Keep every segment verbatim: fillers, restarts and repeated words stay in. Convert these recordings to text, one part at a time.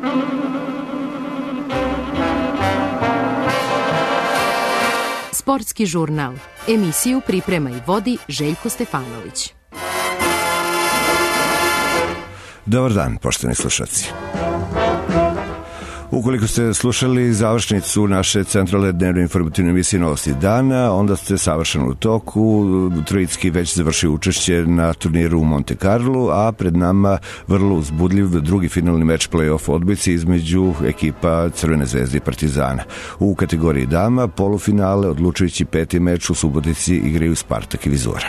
Sportski žurnal. Emisiju priprema i vodi Željko Stefanović. Dobar dan, poštovani slušalci. Ukoliko ste slušali završnicu naše centralne dnevne informativne emisije Novosti dana, onda ste savršeno u toku. Trojicki već završio učešće na turniru u Monte Carlo, a pred nama vrlo uzbudljiv drugi finalni meč play-off odbojci između ekipa Crvene zvezde i Partizana. U kategoriji dama polufinale odlučujući peti meč u Subotici igraju Spartak i Vizura.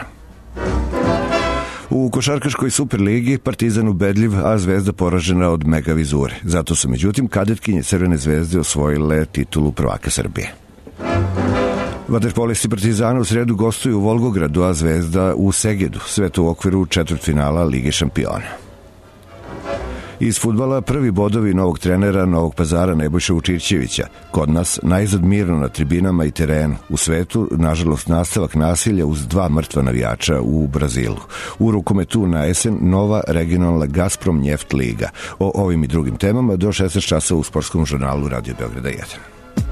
U košarkaškoj Superligi Partizan ubedljiv, a Zvezda poražena od Mega Vizure. Zato su međutim kadetkinje Crvene zvezde osvojile titulu prvaka Srbije. Vaterpolisti Partizana u sredu gostuju u Volgogradu, a Zvezda u Segedu, sve to u okviru četvrtfinala Lige šampiona. Iz fudbala prvi bodovi novog trenera Novog Pazara Nebojše Vučićevića. Kod nas najzad mirno na tribinama i terenu. U svetu, nažalost, nastavak nasilja uz dva mrtva navijača u Brazilu. U rukometu na jesen nova regionalna Gazprom Njeft liga. O ovim i drugim temama do šesnaest časova u sportskom žurnalu Radio Beograda jedan.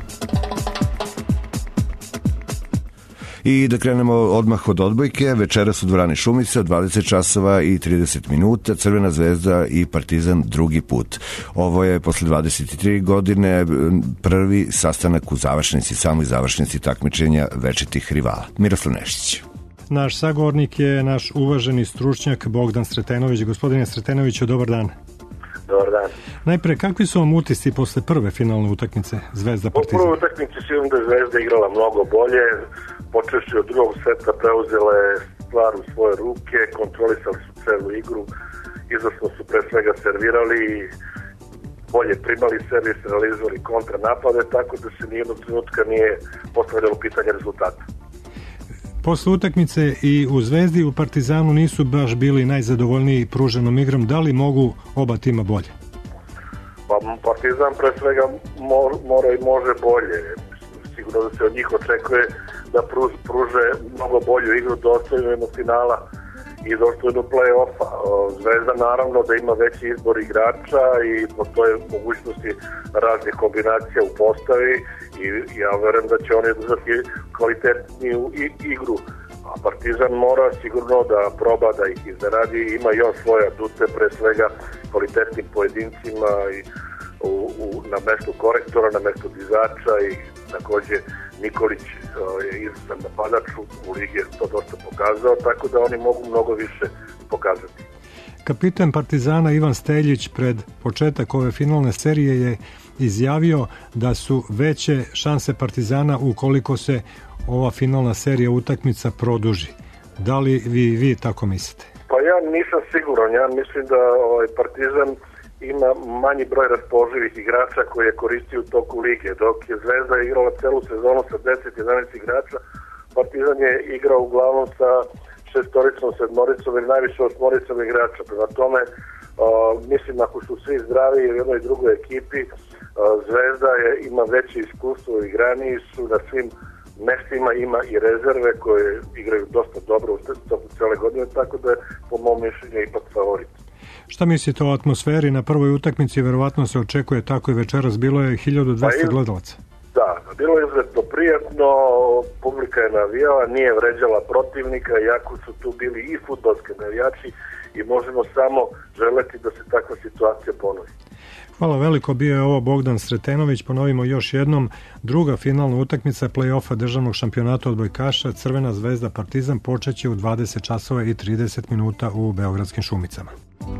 I da krenemo odmah od odbojke, večeras u dvorani Šumica, dvadeset časova i trideset minuta, Crvena zvezda i Partizan drugi put. Ovo je posle dvadeset tri godine prvi sastanak u završnici, samoj završnici takmičenja večitih rivala. Miroslav Nešić. Naš sagovornik je naš uvaženi stručnjak Bogdan Sretenović. Gospodine Sretenoviću, dobar dan. Dobar dan. Najpre, kakvi su vam utisci posle prve finalne utakmice Zvezda Partizan? U prvoj utakmici sigurno da je Zvezda igrala mnogo bolje, počevši od drugog seta preuzela je stvar u svoje ruke, kontrolisali su celu igru, izvrsno su pre svega servirali, bolje primali servis, realizovali kontranapade, tako da se nijednog trenutka nije postavljalo pitanje rezultata. Posle utakmice i u Zvezdi i u Partizanu nisu baš bili najzadovoljniji pruženom igrom. Da li mogu oba tima bolje? Pa Partizan pre svega mora i može bolje. Sigurno da se od njih očekuje da pruže mnogo bolju igru, dostojnu jednog finala i dostojnu play-offa. Zvezda naravno da ima veći izbor igrača i postoje mogućnosti raznih kombinacija u postavi i ja verujem da će oni održati kvalitetniju igru. A Partizan mora sigurno da proba da ih iznenadi, ima i on svoje adute, pre svega kvalitetnim pojedincima i u, u, na mestu korektora, na mestu dizača i takođe Nikolić je izvrstan napadač u ligi, to dosta pokazao, tako da oni mogu mnogo više pokazati. Kapitan Partizana Ivan Steljić pred početak ove finalne serije je izjavio da su veće šanse Partizana ukoliko se ova finalna serija utakmica produži. Da li vi, vi tako mislite? Pa ja nisam siguran, ja mislim da ovaj, Partizan ima manji broj raspoloživih igrača koje je koristio u toku lige. Dok je Zvezda igrala celu sezonu sa deset jedanaest igrača, Partizan je igrao uglavnom sa šestoricom, sedmoricom ili najviše osmoricom igrača. Prema tome, uh, mislim ako su svi zdravi u jednoj drugoj ekipi, uh, Zvezda je, ima veće iskustvo, igraniji su na svim mestima, ima i rezerve koje igraju dosta dobro u toku cele godine, tako da je po mom mišljenju ipak favorit. Šta mislite o atmosferi na prvoj utakmici? Verovatno se očekuje tako i večeras. Bilo je hiljadu dvesta pa gledalaca. Da, bilo je izuzetno prijatno, publika je navijala, nije vređala protivnika, iako su tu bili i fudbalski navijači i možemo samo želeti da se takva situacija ponovi. Hvala veliko, bio je ovo Bogdan Sretenović. Ponovimo još jednom, druga finalna utakmica play-offa državnog šampionata odbojkaša Crvena zvezda Partizan počeće u dvadeset časova i trideset minuta u Beogradskim Šumicama.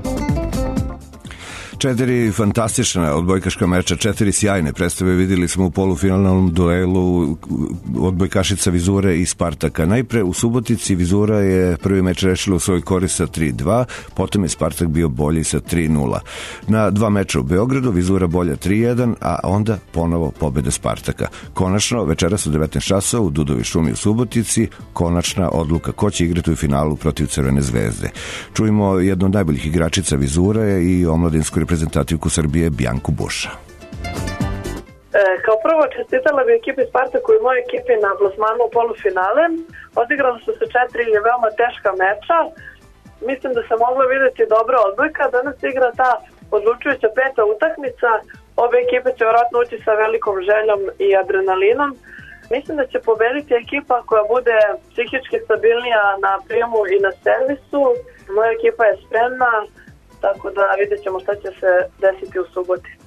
Četiri fantastična odbojkaška meča, četiri sjajne predstave videli smo u polufinalnom duelu odbojkašica Vizure i Spartaka. Najpre u Subotici Vizura je prvi meč rešila u svoj korist sa tri dva, potom je Spartak bio bolji sa tri nula. Na dva meča u Beogradu Vizura bolja tri jedan, a onda ponovo pobede Spartaka. Konačno, večeras u devetnaest časova u Dudovi šumi u Subotici, konačna odluka ko će igrati u finalu protiv Crvene zvezde. Čujemo jednu od najboljih igračica Vizure i omladinsku reprezentativku Srbije Bjanku Buša. E, kao prvo čestitala bi ekipi Spartaku i moje ekipi na plasmanu u polufinale. Odigrali su se četiri veoma teška meča. Mislim da se mogla videti dobra odbojka. Danas igra ta odlučujuća peta utakmica. Obe ekipe će vjerojatno ući sa velikom željom i adrenalinom. Mislim da će pobediti ekipa koja bude psihički stabilnija na prijemu i na servisu. Moja ekipa je spremna, tako da vidjet ćemo šta će se desiti u Subotici.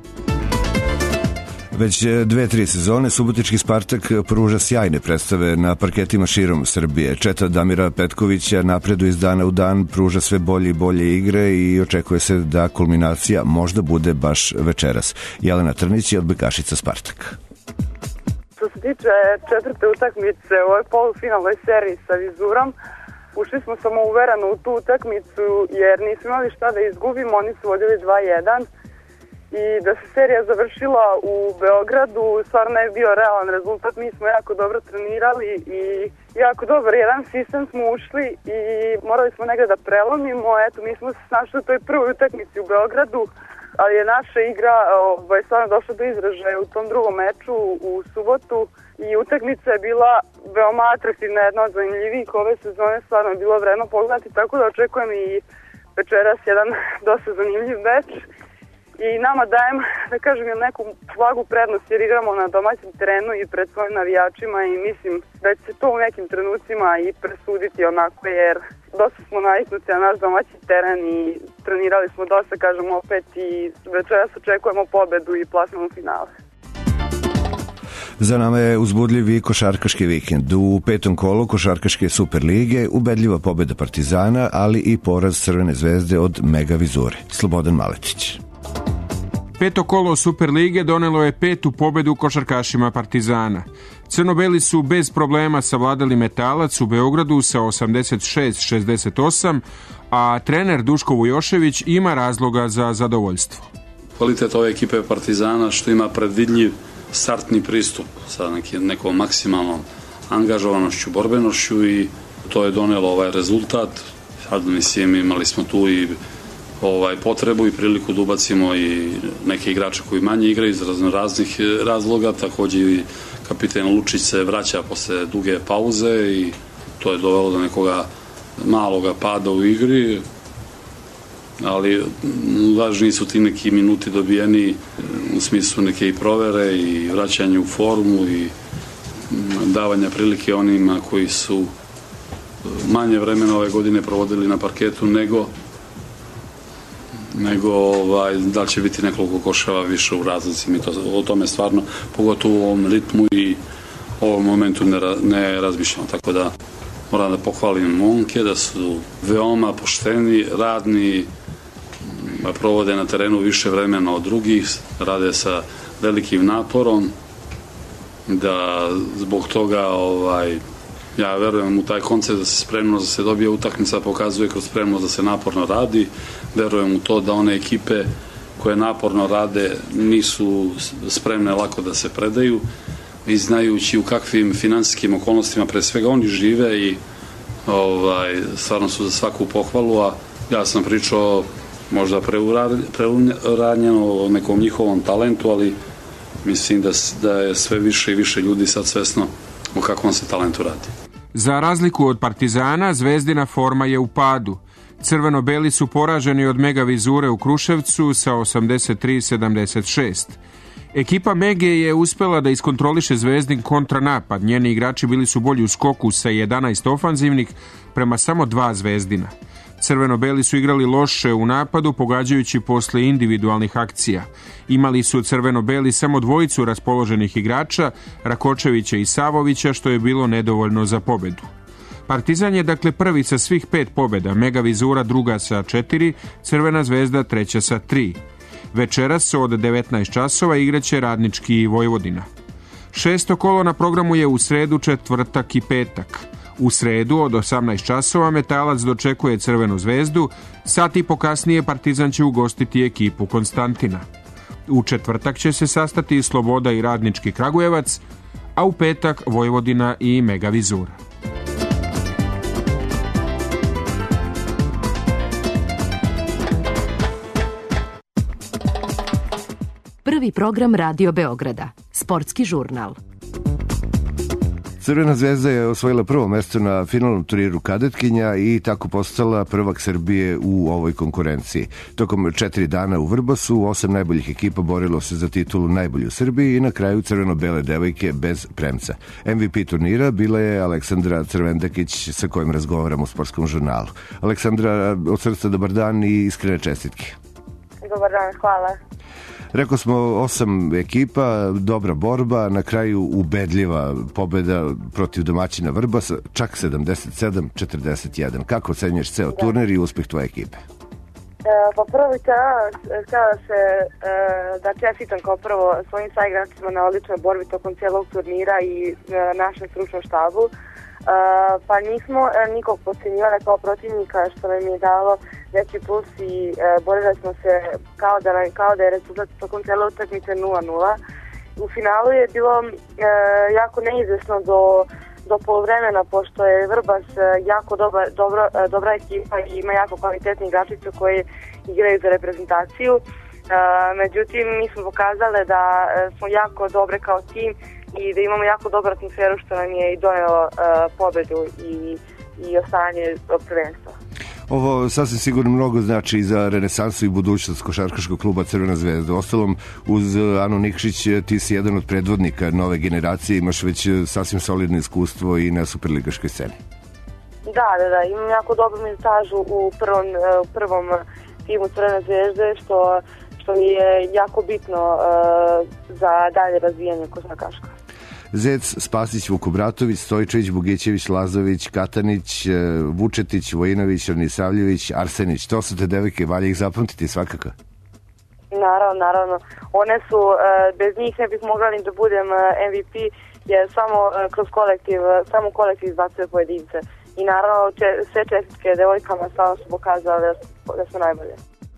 Već dve, tri sezone Subotički Spartak pruža sjajne predstave na parketima širom Srbije. Četa Damira Petkovića napreduje iz dana u dan, pruža sve bolje i bolje igre i očekuje se da kulminacija možda bude baš večeras. Jelena Trnić je odbojkašica Spartaka. Što se tiče četvrte utakmice u ovoj polufinalnoj seriji sa Vizurom, ušli smo samouvereno u tu utakmicu jer nismo imali šta da izgubimo, oni su vodili dva jedan. I da se serija završila u Beogradu, stvarno je bio realan rezultat. Mi smo jako dobro trenirali i jako dobar jedan sistem smo ušli i morali smo negdje da prelomimo. Eto, mi smo se snašli u toj prvoj utakmici u Beogradu, ali je naša igra ovaj, stvarno došla do izražaja u tom drugom meču u subotu i utakmica je bila veoma atraktivna, jedna od zanimljivijih ove sezone, stvarno je bilo vredno pogledati, tako da očekujem i večeras jedan dosta zanimljiv meč. I nama dajem, da kažem, neku blagu prednost jer igramo na domaćem terenu i pred svojim navijačima i mislim da će se to u nekim trenucima i presuditi onako jer dosta smo naviknuti na naš domaći teren i trenirali smo dosta, kažem, opet i večeras očekujemo pobedu i plasman u finale. Za nama je uzbudljiv i košarkaški vikend. U petom kolu košarkaške Superlige ubedljiva pobeda Partizana, ali i poraz Crvene zvezde od Mega Vizure. Slobodan Maletić. Peto kolo Superlige donelo je petu pobedu košarkašima Partizana. Crno-beli su bez problema savladali Metalac u Beogradu sa osamdeset šest šezdeset osam, a trener Duško Vujošević ima razloga za zadovoljstvo. Kvalitet ove ekipe Partizana što ima predvidljiv startni pristup sa nekom maksimalnom angažovanošću, borbenošću i to je donelo ovaj rezultat. Sad mislim imali smo tu i ovaj potrebu i priliku da ubacimo i neke igrače koji manje igraju iz raznih razloga, također i kapiten Lučić se vraća posle duge pauze i to je dovelo do nekoga maloga pada u igri, ali važniji su ti neki minuti dobijeni u smislu neke i provere i vraćanje u formu i davanja prilike onima koji su manje vremena ove godine provodili na parketu nego nego ovaj, da će biti nekoliko koševa više u razlici. Mi to, o tome stvarno, pogotovo u ovom ritmu i ovom momentu ne, ne razmišljamo. Tako da moram da pohvalim momke, da su veoma pošteni, radni, provode na terenu više vremena od drugih, rade sa velikim naporom, da zbog toga ovaj, ja verujem u taj koncept da se spremnost da se dobije utakmica pokazuje kroz spremnost da se naporno radi. Verujem u to da one ekipe koje naporno rade nisu spremne lako da se predaju i znajući u kakvim finansijskim okolnostima pre svega oni žive i ovaj, stvarno su za svaku pohvalu, a ja sam pričao možda preuranjeno o nekom njihovom talentu, ali mislim da, da je sve više i više ljudi sad svesno o kakvom se talentu radi. Za razliku od Partizana, Zvezdina forma je u padu. Crveno-beli su poraženi od Mega Vizure u Kruševcu sa osamdeset tri sedamdeset šest. Ekipa Mege je uspela da iskontroliše Zvezdin kontranapad. Njeni igrači bili su bolji u skoku sa jedanaest ofanzivnih prema samo dva Zvezdina. Crveno-beli su igrali loše u napadu, pogađajući posle individualnih akcija. Imali su crveno-beli samo dvojicu raspoloženih igrača, Rakočevića i Savovića, što je bilo nedovoljno za pobedu. Partizan je dakle prvi sa svih pet pobeda, Mega Vizura druga sa četiri, Crvena zvezda treća sa tri. Večeras od devetnaest časova igraće Radnički i Vojvodina. Šesto kolo na programu je u sredu, četvrtak i petak. U sredu od osamnaest časova Metalac dočekuje Crvenu zvezdu, sat i po kasnije Partizan će ugostiti ekipu Konstantina. U četvrtak će se sastati Sloboda i Radnički Kragujevac, a u petak Vojvodina i Mega Vizura. Prvi program Radio Beograda, sportski žurnal. Crvena zvezda je osvojila prvo mesto na finalnom turniru kadetkinja i tako postala prvak Srbije u ovoj konkurenciji. Tokom četiri dana u Vrbasu osam najboljih ekipa borilo se za titulu najbolji u Srbiji i na kraju crveno-bele devojke bez premca. M V P turnira bila je Aleksandra Crvendakić sa kojim razgovaram u Sportskom žurnalu. Aleksandra, od srca dobar dan i iskrene čestitke. Dobar dan, hvala. Rekao smo osam ekipa, dobra borba, na kraju ubedljiva pobeda protiv domaćina Vrbasa, čak sedamdeset sedam četrdeset jedan. Kako ocenjuješ ceo da. turnir i uspeh tvoje ekipe? E, pa prvo bih htjela da se e, da čestitam kao prvo svojim saigračima na odličnoj borbi tokom cijelog turnira i e, našem stručnom štabu. Uh, pa nismo uh, nikog podcjenjivali kao protivnika, što nam je dalo veći plus i uh, borili smo se kao da, kao da je rezultat tokom cijele utakmice nula nula. U finalu je bilo uh, jako neizvesno do, do poluvremena, pošto je Vrbas uh, jako dobra, dobro, uh, dobra ekipa i ima jako kvalitetni igračice koji igraju za reprezentaciju. Uh, međutim, mi smo pokazali da uh, smo jako dobre kao tim i da imamo jako dobru atmosferu, što nam je i donelo uh, pobedu i, i ostajanje od prvenstva. Ovo sasvim sigurno mnogo znači i za renesansu i budućnost košarkaškog kluba Crvena zvezda. Ostalom, uz Anu Nikšić, ti si jedan od predvodnika nove generacije, imaš već sasvim solidno iskustvo i na superligaškoj sceni. Da, da, da, imam jako dobru minutažu u prvom, uh, prvom timu Crvene zvezde, što, što mi je jako bitno uh, za dalje razvijanje košarkaška. Zec, Spasić, Vukobratović, Stojčević, Bugićević, Lazović, Katanić, Vučetić, Vojinović, Ornisavljević, Arsenić. To su te devojke, valja ih zapamtiti svakako. Naravno, naravno. One su, bez njih ne bih mogla ni da budem M V P, jer samo kroz kolektiv, samo kolektiv izbacuje pojedince. I naravno, sve čestitke devojkama stvarno su pokazali da su najbolje.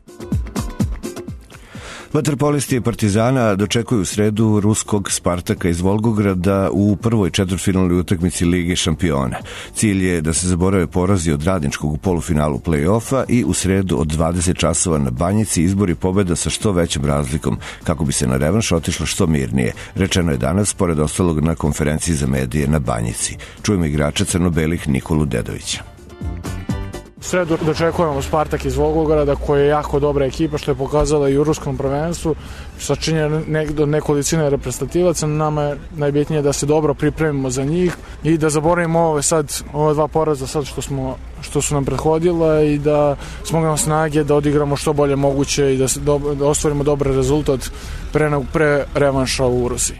Vaterpolisti Partizana dočekuju u sredu ruskog Spartaka iz Volgograda u prvoj četvrtfinalnoj utakmici Lige šampiona. Cilj je da se zaborave porazi od Radničkog u polufinalu play-offa i u sredu od dvadeset časova na Banjici izbori pobeda sa što većom razlikom, kako bi se na revanš otišlo što mirnije. Rečeno je danas, pored ostalog, na konferenciji za medije na Banjici. Čujemo igrača crno-belih Nikolu Dedovića. U sredu dočekujemo Spartak iz Volgograda, koja je jako dobra ekipa, što je pokazala i u ruskom prvenstvu, sačinjena do nekolicine reprezentativaca. Nama je najbitnije da se dobro pripremimo za njih i da zaboravimo ove sad, ove dva poraza sad što, smo, što su nam prethodila i da smognemo snage da odigramo što bolje moguće i da, se do, da ostvarimo dobar rezultat pre, pre revanša u Rusiji.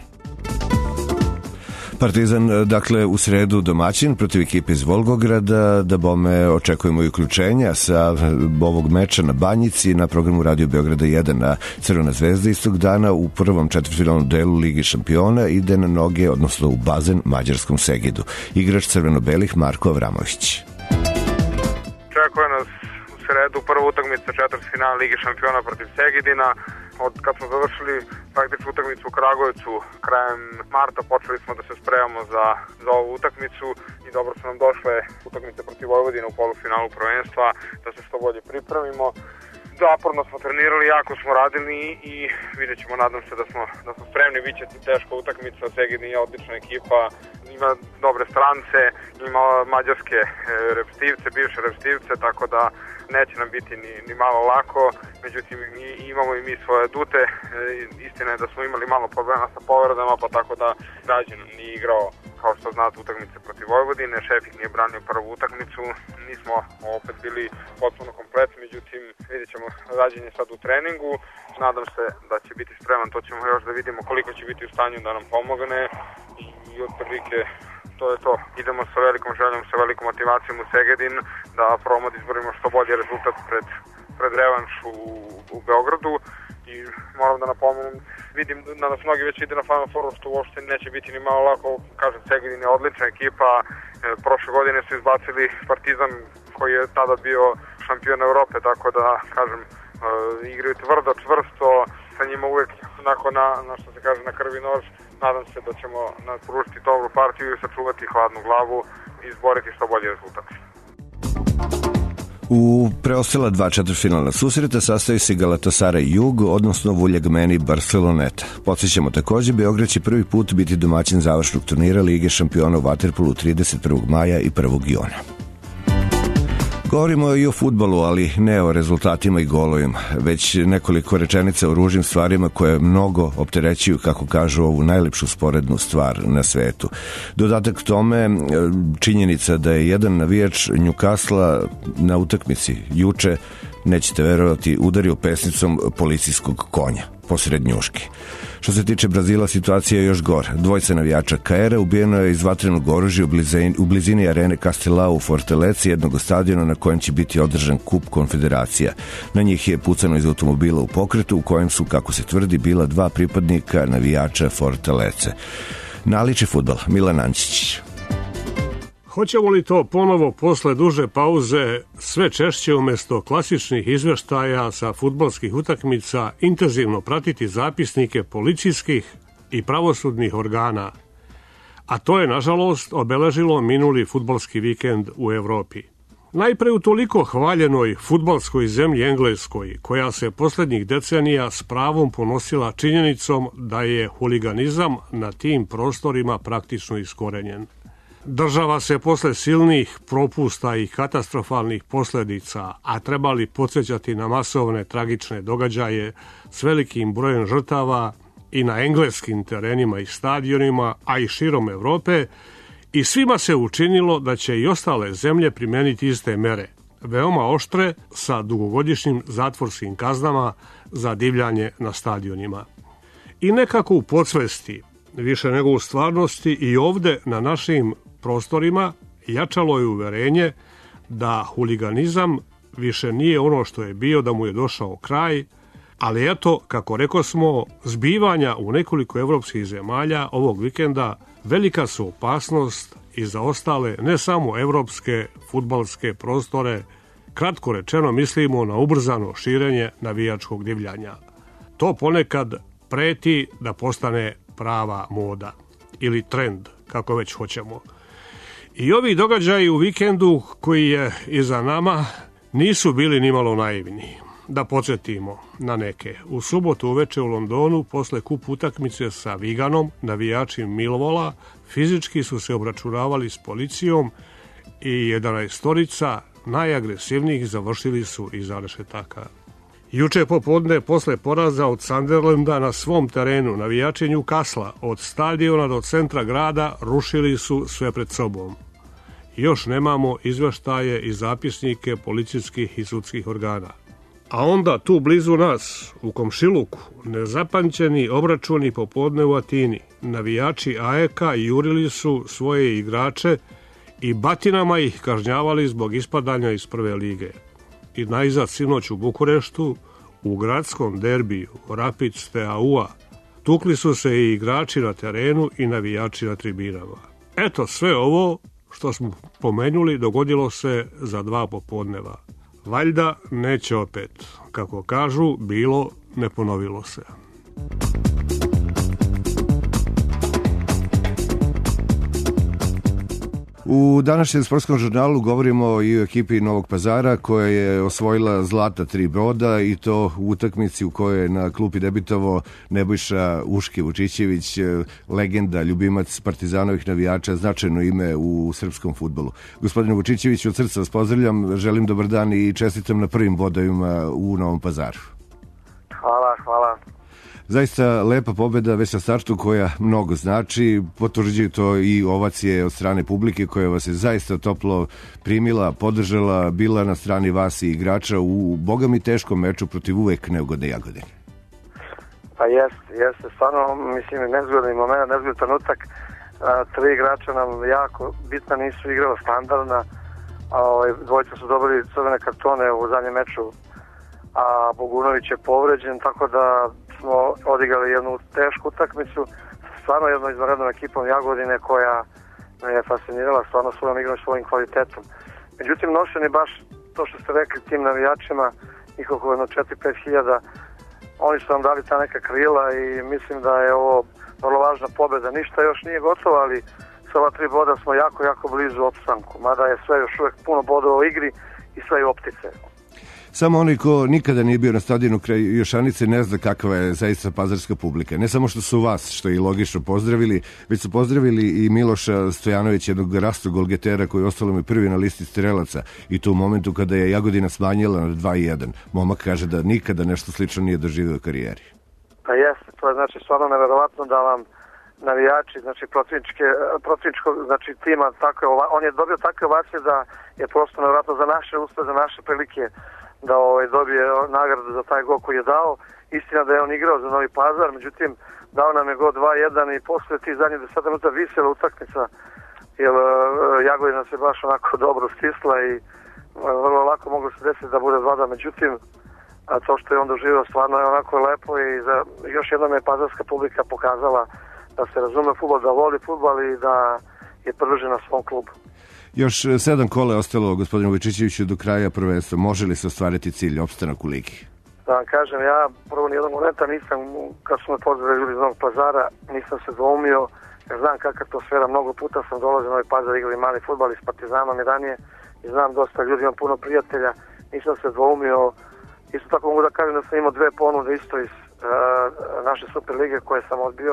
Partizan, dakle, u sredu domaćin protiv ekipe iz Volgograda, da bome očekujemo i uključenja sa ovog meča na Banjici na programu Radio Beograda jedan, na Crvena zvezda istog dana u prvom četvrtfinalnom delu Ligi šampiona ide na noge, odnosno u bazen mađarskom Segidu. Igrač crveno-belih Marko Avramović. Očekuje nas u sredu prva utakmica četvrtfinala Lige šampiona protiv Segedina. Od kad smo završili praktičnu utakmicu u Kragujevcu krajem marta, počeli smo da se spremamo za, za ovu utakmicu i dobro su nam došle utakmice protiv Vojvodine u polufinalu prvenstva, da se što bolje pripremimo. Zaporno smo trenirali, jako smo radili i vidjet ćemo, nadam se da smo, da smo spremni. Biće teška utakmica, Segedin je odlična ekipa, ima dobre strance, ima mađarske repstivce, bivše repstivce, tako da neće nam biti ni, ni malo lako, međutim imamo i mi svoje dute. Istina je da smo imali malo problema sa povredama, pa tako da Građan nije igrao, kao što znate, utakmice protiv Vojvodine, Šefik nije branio prvu utakmicu, nismo opet bili potpuno kompletni, međutim vidjet ćemo, Građan je sad u treningu, nadam se da će biti spreman, to ćemo još da vidimo koliko će biti u stanju da nam pomogne i otprilike to je to. Idemo sa velikom željom, sa velikom motivacijom u Segedin, da probamo da izborimo što bolji rezultat pred, pred revanš u, u Beogradu. I moram da napomenem, vidim da nas mnogi već ide na Final Fouru, što uopšte neće biti ni malo lako. Kažem, Segedin je odlična ekipa, e, prošle godine su izbacili Partizan koji je tada bio šampion Evrope, tako da, kažem, e, igraju tvrdo, čvrsto, sa njima uvek onako na, na što se kaže, na krvi nož. Nadam se da ćemo pružiti dobru partiju i sačuvati hladnu glavu i izboriti što bolji rezultat. U preostala dva četvrtfinalna susreta sastoji se Galatasaray Jug, odnosno Vuljagmeni Barceloneta. Podsjećamo takođe, Beograd će prvi put biti domaćin završnog turnira Lige šampiona u vaterpolu trideset prvog maja i prvog juna. Govorimo i o fudbalu, ali ne o rezultatima i golovima, već nekoliko rečenica o ružnim stvarima koje mnogo opterećuju, kako kažu, ovu najlepšu sporednu stvar na svetu. Dodatak tome, činjenica da je jedan navijač Newcastle na utakmici juče, nećete verovati, udario pesnicom policijskog konja posred njuške. Što se tiče Brazila, situacija je još gora. Dvojca navijača K R ubijeno je iz vatrenog oružja u blizini, u blizini arene Castelao u Fortaleci, jednog stadiona na kojem će biti održan kup konfederacija. Na njih je pucano iz automobila u pokretu, u kojem su, kako se tvrdi, bila dva pripadnika navijača Fortalece. Naliče fudbal, Milan Ančić. Hoćemo li to ponovo posle duže pauze sve češće umjesto klasičnih izveštaja sa fudbalskih utakmica intenzivno pratiti zapisnike policijskih i pravosudnih organa? A to je, nažalost, obeležilo minuli fudbalski vikend u Evropi. Najpre u toliko hvaljenoj fudbalskoj zemlji Engleskoj, koja se poslednjih decenija s pravom ponosila činjenicom da je huliganizam na tim prostorima praktično iskorenjen. Država se posle silnih propusta i katastrofalnih posljedica, a trebali podsjećati na masovne tragične događaje s velikim brojem žrtava i na engleskim terenima i stadionima, a i širom Evrope, i svima se učinilo da će i ostale zemlje primeniti iste mere, veoma oštre, sa dugogodišnjim zatvorskim kaznama za divljanje na stadionima. I nekako u podsvesti, više nego u stvarnosti, i ovde na našim prostorima jačalo je uverenje da huliganizam više nije ono što je bio, da mu je došao kraj, ali eto, kako rekosmo, zbivanja u nekoliko evropskih zemalja ovog vikenda velika su opasnost i za ostale, ne samo evropske fudbalske prostore. Kratko rečeno, mislimo na ubrzano širenje navijačkog divljanja. To ponekad preti da postane prava moda ili trend, kako već hoćemo. I ovi događaji u vikendu koji je iza nama nisu bili nimalo naivni. Da podsjetimo na neke. U subotu uveče u Londonu, posle kup utakmice sa Wiganom, navijači Millwalla fizički su se obračunavali s policijom i jedanaestorica najagresivnijih završili su iza rešetaka. Juče popodne, posle poraza od Sunderlanda na svom terenu, navijači Newcastle od stadiona do centra grada rušili su sve pred sobom. Još nemamo izveštaje i zapisnike policijskih i sudskih organa. A onda tu blizu nas, u komšiluku, nezapamćeni obračuni popodne u Atini. Navijači A E K jurili su svoje igrače i batinama ih kažnjavali zbog ispadanja iz prve lige. I najzad sinoć u Bukureštu, u gradskom derbiju Rapid Steaua, tukli su se i igrači na terenu i navijači na tribinama. Eto, sve ovo što smo pomenuli dogodilo se za dva popodneva. Valjda neće opet. Kako kažu, bilo ne ponovilo se. U današnjem sportskom žurnalu govorimo i o ekipi Novog Pazara koja je osvojila zlata tri broda i to u utakmici u kojoj je na klupi debitovao Nebojša Uške Vučićević, legenda, ljubimac Partizanovih navijača, značajno ime u srpskom fudbalu. Gospodine Vučićević, od srca vas pozdravljam, želim dobar dan i čestitam na prvim bodovima u Novom Pazaru. Hvala, hvala. Zaista lepa pobeda već na startu koja mnogo znači, potvrđuju to i ovacije od strane publike koja vas je zaista toplo primila, podržala, bila na strani vas i igrača u bogami teškom meču protiv uvek neugodne Jagodine. Pa jeste, jeste, stvarno, mislim, nezgodni moment, nezgodni trenutak, tri igrača nam jako bitna, nisu igrala standardna, a ovaj, dvojica su dobili crvene kartone u zadnjem meču, a Bogunović je povređen, tako da smo odigrali jednu tešku utakmicu, stvarno jednom izvanrednom ekipom Jagodine koja me je fascinirala stvarno svojom igrom i svojim kvalitetom. Međutim, nošeni baš to što ste rekli tim navijačima, njihovo jedno četiri do pet hiljada, oni su nam dali ta neka krila i mislim da je ovo vrlo važna pobeda. Ništa još nije gotovo, ali sa ova tri boda smo jako, jako blizu opstanku, mada je sve još uvek puno bodova u igri i sve optice. Samo onaj ko nikada nije bio na stadionu kraj Jošanice ne zna kakva je zaista pazarska publika. Ne samo što su vas, što je i logično, pozdravili, već su pozdravili i Miloša Stojanovića, jednog rastog golgetera koji je ostalo mi prvi na listi strelaca i to u momentu kada je Jagodina smanjila na dva jedan. Momak kaže da nikada nešto slično nije doživio u karijeri. Pa jeste, to je znači stvarno neverovatno da vam navijači, znači protivničke, protivničkog znači tima, tako je, on je dobio takve ovacije da je prosto nevjerojatno za naše uspeh, za naše prilike da ovaj, dobije nagradu za taj gol koji je dao. Istina da je on igrao za Novi Pazar, međutim dao nam je gol dva jedan i posle tih zadnjih deset minuta visela utakmica, jer uh, Jagodina se baš onako dobro stisla i uh, vrlo lako moglo se desiti da bude dva dva, međutim a to što je on doživio stvarno je onako lepo i za, još jednom je pazarska publika pokazala da se razume fudbal, da voli fudbal i da je privržen na svom klubu. Još sedam kola je ostalo gospodinu Vojčićeviću do kraja prvenstva. Može li se ostvariti cilj, opstanak u ligi? Da vam kažem, ja prvo nijednog momenta nisam, kad su me pozdravili ljudi iz Novog Pazara, nisam se dvoumio, jer znam kakva atmosfera, mnogo puta sam dolazio u Novi Pazar, igrali mali fudbal i s Partizanom i ranije i znam dosta ljudi, imam puno prijatelja, nisam se dvoumio. Isto tako mogu da kažem da sam imao dve ponude isto iz uh, naše Super lige koje sam odbio,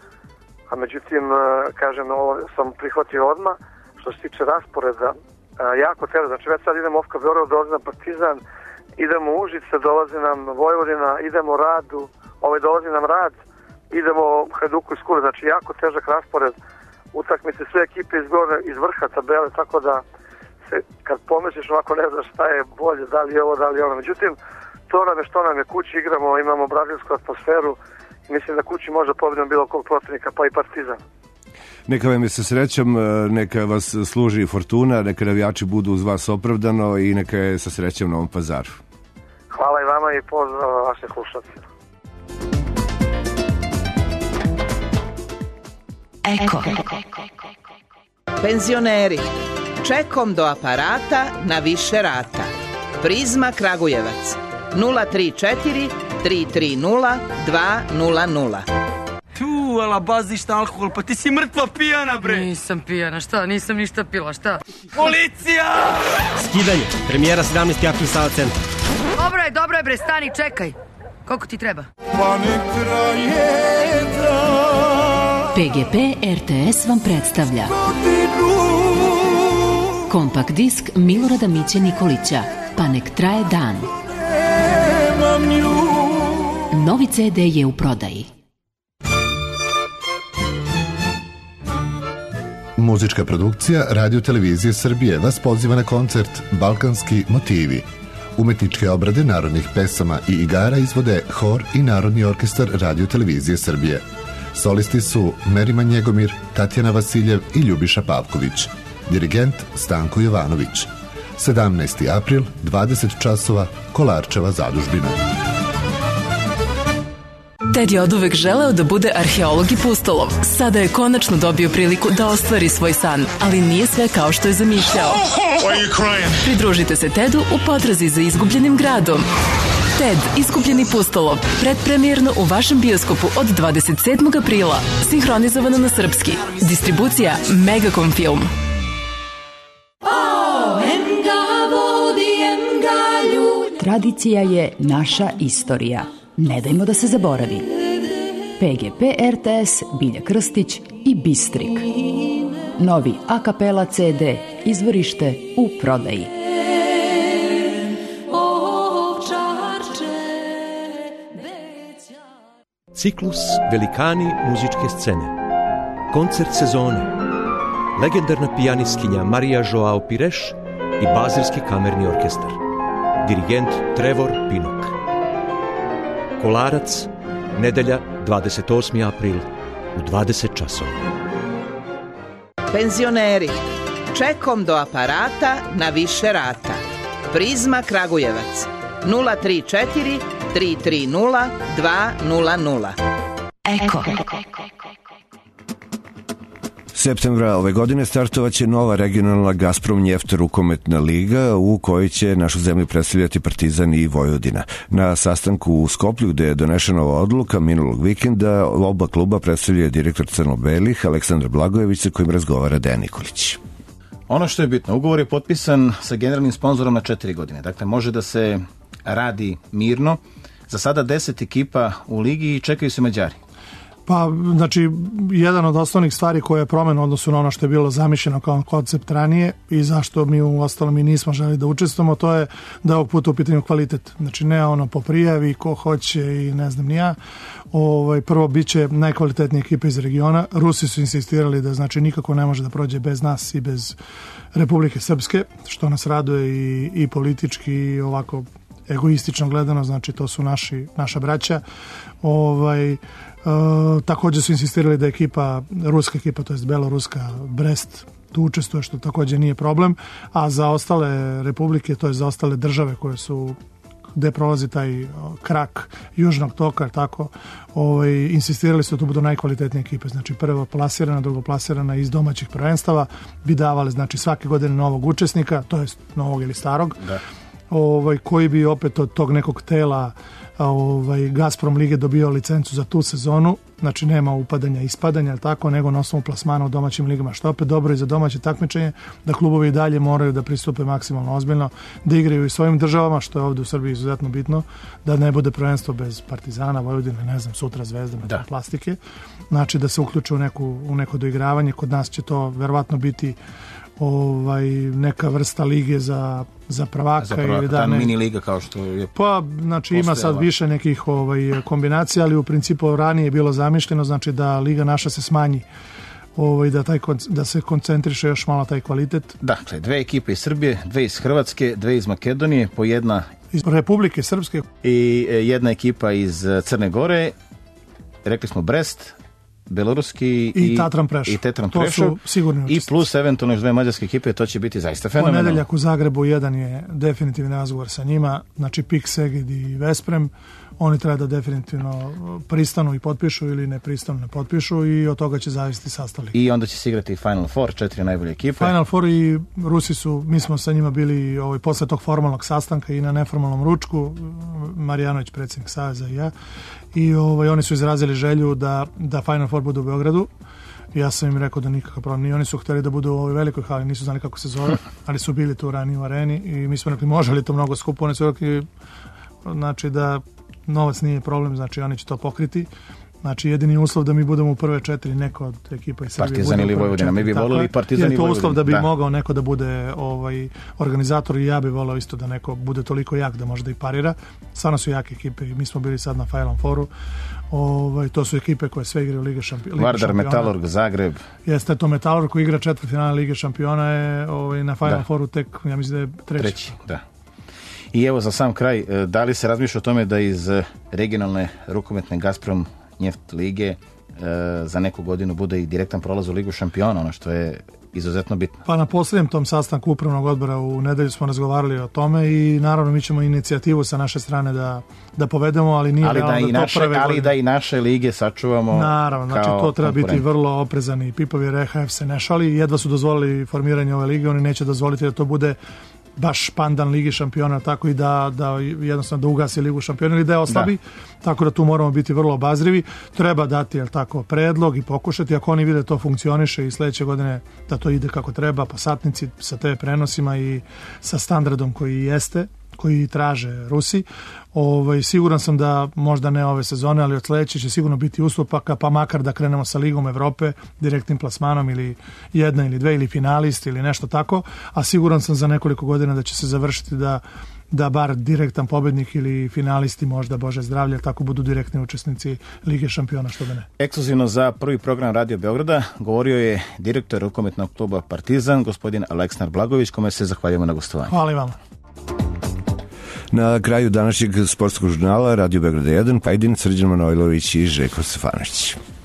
a međutim, uh, kažem, ovo sam prihvatio odmah. Što se tiče rasporeda, uh, jako telo, znači već sad idemo Ofka Beograd, dolazi nam Partizan, idemo u Užice, dolazi nam Vojvodina, idemo Radu, ovaj dolazi nam Rad, idemo Hajduku iz Kule, znači jako težak raspored, utakmice sve ekipe iz gore, iz vrha tabele, tako da se, kad pomisliš ovako ne znaš šta je bolje, da li je ovo, da li je ono, međutim, to nam je što nam je, kući igramo, imamo brazilsku atmosferu i mislim da kući može pobediti bilo kog protivnika, pa i Partizan. Neka vam je sa srećom, neka vas služi fortuna, neka navijači budu uz vas opravdano i neka je sa srećom na Novom Pazaru. Hvala i vama i pozdrav vaših slušatelja. Eko. Penzioneri. Čekom do aparata na više rata. Prizma Kragujevac. nula tri četiri tri tri nula dva nula nula. Tu, ala bazišta alkohol, pa ti si mrtva pijana, bre. Nisam pijana, šta? Nisam ništa pila, šta? Policija! Skidanje, premijera sedamnaesti april Sava centar. Dobro je, dobro je, bre, stani, čekaj. Koliko ti treba? Pa nek traje dan. P G P R T S vam predstavlja kompakt disk Milorada Miće Nikolića, Pa nek traje dan. Novi C D je u prodaji. Muzička produkcija Radio Televizije Srbije vas poziva na koncert Balkanski motivi. Umetničke obrade narodnih pesama i igara izvode Hor i Narodni orkestar Radio Televizije Srbije. Solisti su Merima Njegomir, Tatjana Vasiljev i Ljubiša Pavković. Dirigent Stanko Jovanović. sedamnaesti april, dvadeset časova, Kolarčeva zadužbina. Ted je oduvek želeo da bude arheolog i pustolov. Sada je konačno dobio priliku da ostvari svoj san, ali nije sve kao što je zamišljao. Pridružite se Tedu u potrazi za izgubljenim gradom. Ted, izgubljeni pustolov, predpremijerno u vašem bioskopu od dvadeset sedmog aprila, sinhronizovano na srpski. Distribucija Megacom Film. Tradicija je naša istorija. Ne dajmo da se zaboravi. P G P R T S, Bilja Krstić i Bistrik. Novi a kapela C D, izvorište u prodaji. Ciklus Velikani muzičke scene. Koncert sezone. Legendarna pijanistkinja Marija Joao Pires i Bazilski kamerni orkestar. Dirigent Trevor Pinok. Kolarac, nedelja dvadeset osmi april u dvadeset časova. Penzioneri. Čekom do aparata na više rata. Prizma Kragujevac. nula tri četiri tri tri nula dva nula nula. Eko. Septembra ove godine startovaće nova regionalna Gazprom Njeft rukometna liga u kojoj će našu zemlju predstavljati Partizan i Vojvodina. Na sastanku u Skoplju gde je donešena ova odluka minulog vikenda oba kluba predstavljaju direktor crno-belih Aleksandar Blagojević sa kojim razgovara Dejan Nikolić. Ono što je bitno, ugovor je potpisan sa generalnim sponzorom na četiri godine. Dakle, može da se radi mirno. Za sada deset ekipa u ligi i čekaju se Mađari. Pa, znači, jedan od osnovnih stvari koja je promjena u odnosu na ono što je bilo zamišljeno kao koncept ranije i zašto mi u ostalom i nismo želi da učestvujemo, to je da je ovog puta u pitanju kvalitet. Znači, ne ono po prijavi, ko hoće i ne znam ni ja. Ovaj, prvo, bit će najkvalitetnija ekipa iz regiona. Rusi su insistirali da znači nikako ne može da prođe bez nas i bez Republike Srpske, što nas raduje i, i politički i ovako egoistično gledano, znači to su naši, naša braća. Ovaj, Uh, također su insistirali da ekipa, ruska ekipa, to jest beloruska Brest tu učestvuje, što također nije problem, a za ostale republike, to je za ostale države koje su gde prolazi taj krak južnog toka, tako, ovaj, insistirali su da to budu najkvalitetnije ekipe, znači prvo plasirana, drugo plasirana iz domaćih prvenstava, bi davali znači svake godine novog učesnika, to jest novog ili starog, da. Ovaj, koji bi opet od tog nekog tela ovaj, Gazprom lige dobio licencu za tu sezonu, znači nema upadanja i ispadanja, tako, nego na osnovu plasmana u domaćim ligama, što opet dobro i za domaće takmičenje, da klubovi i dalje moraju da pristupe maksimalno ozbiljno, da igraju i svojim državama, što je ovdje u Srbiji izuzetno bitno, da ne bude prvenstvo bez Partizana, Vojvodine, ne znam, sutra Zvezde, da. Plastike, znači da se uključe u, neku, u neko doigravanje, kod nas će to verovatno biti ovaj, neka vrsta lige za, za prvaka. Za prvaka, ili da, ta ne, mini liga kao što je pa, znači ima sad više nekih ovaj, kombinacija, ali u principu ranije je bilo zamišljeno, znači da liga naša se smanji, ovaj, da, taj, da se koncentriše još malo taj kvalitet. Dakle, dve ekipe iz Srbije, dve iz Hrvatske, dve iz Makedonije, po jedna iz Republike Srpske i jedna ekipa iz Crne Gore, rekli smo Brest, beloruski i, i Tatran Prešov. I Tatran Prešov. I plus eventualno još dve mađarske ekipe, to će biti zaista fenomenalno. Ponedeljak u Zagrebu jedan je definitivni razgovor sa njima, znači Pik, Seged i Vesprem. Oni treba da definitivno pristanu i potpišu ili ne pristanu, ne potpišu i od toga će zavisiti sastav lige. I onda će se igrati Final Four, četiri najbolje ekipe. Final Four i Rusi su, mi smo sa njima bili ovaj, posle tog formalnog sastanka i na neformalnom ručku, Marjanović, predsjednik Saveza i ja, i ovaj, oni su izrazili želju da, da Final Four bude u Beogradu. Ja sam im rekao da nikakav problem nije. Oni su htjeli da budu u ovoj velikoj hali, nisu znali kako se zove, ali su bili tu ranije u areni i mi smo rekli može li to mnogo skupo. Oni su rekli znači da novac nije problem, znači oni će to pokriti. Znači jedini uslov da mi budemo u prve četiri, neko od ekipa iz Srbije. Partizan ili Vojvodina, mi bi volili Partizan i Vojvodina. Je to uslov da bi da. mogao neko da bude ovaj, organizator i ja bi volao isto da neko bude toliko jak da može da i parira. Stvarno su jake ekipe i mi smo bili sad na Final Fouru. Ovaj, to su ekipe koje sve igraju Lige šampiona. Vardar, Metalurg, Zagreb. Jeste to Metalurg koji igra četvrtfinale Lige šampiona je ovaj, na Final da. Fouru tek, ja mislim da je treći. Treći, da. I evo za sam kraj, da li se razmišlja o tome da iz regionalne rukometne Gazprom Njeft lige e, za neku godinu bude i direktan prolaz u Ligu šampiona, ono što je izuzetno bitno. Pa na posljednjem tom sastanku upravnog odbora u nedelju smo razgovarali o tome i naravno mi ćemo inicijativu sa naše strane da, da povedemo, ali nije ali realno da, da, i to naše, prve ali godine. da i naše lige sačuvamo. Naravno, znači to treba biti vrlo oprezani i Pipovi R H F se ne šali, jedva su dozvolili formiranje ove lige, oni neće dozvoliti da to bude baš pandan Ligi šampiona, tako i da, da jednostavno da ugasi Ligu šampiona ili da je oslabi, da. Tako da tu moramo biti vrlo obazrivi. Treba dati, jel tako, predlog i pokušati, ako oni vide to funkcioniše i sledeće godine da to ide kako treba, po satnici, sa te prenosima i sa standardom koji jeste, koji traže Rusi. Ovaj, siguran sam da možda ne ove sezone, ali od sledeće će sigurno biti ustupaka, pa makar da krenemo sa Ligom Evrope, direktnim plasmanom ili jedna ili dve ili finalist ili nešto tako, a siguran sam za nekoliko godina da će se završiti da, da bar direktan pobednik ili finalisti možda, Bože zdravlje, tako budu direktni učesnici Lige šampiona, što da ne. Ekskluzivno za prvi program Radio Beograda govorio je direktor rukometnog kluba Partizan, gospodin Aleksandar Blagojević, kome se zahvaljujemo na gostovanju. Hvala i vama. Na kraju današnjeg sportskog žurnala Radio Beograda jedan, Pajdin, Srđan Manojlović i Željko Stefanović.